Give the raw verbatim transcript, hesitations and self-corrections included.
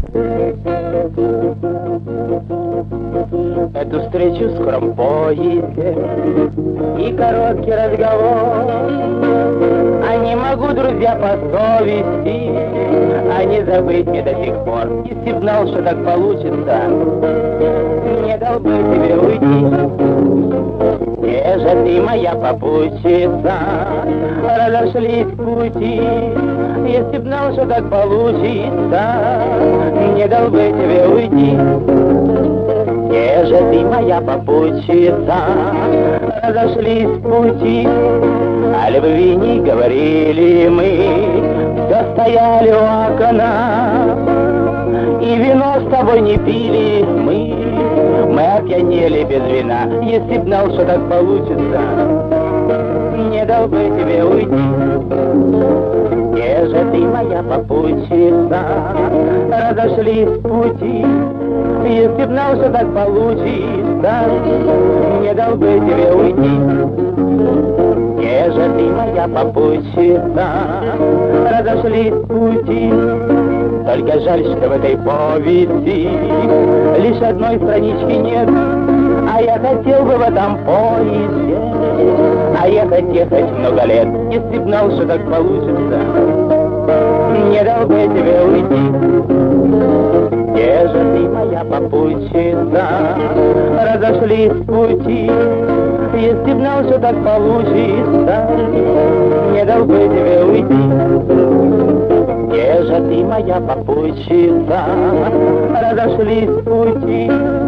Эту встречу в скором поезде и короткий разговор. А не могу, друзья, по совести, а не забыть мне до сих пор. Если б знал, что так получится, не дал бы тебе уйти. Где же ты, моя попутчица, разошлись пути? Если б знал, что так получится, не дал бы тебе уйти. Где же ты, моя попутчица, разошлись пути? О любви не говорили мы, все стояли у окна, и вино с тобой не пили мы, мы опьянели без вина. Если б знал, что так получится, не дал бы тебе уйти. Где же ты, моя попутчица, разошлись пути? Если б знал, что так получится, не дал бы тебе уйти. Где же ты, моя попутчица, разошлись пути? Только жаль, что в этой повести лишь одной странички нет, а я хотел бы в этом поезде, а ехать, ехать много лет. Если б знал, что так получится, не дал бы тебе уйти. Где же ты, моя попутчица, разошлись пути? Если б знал, что так получится, не дал бы тебе уйти. Где же ты, моя попутчица, разошлись пути?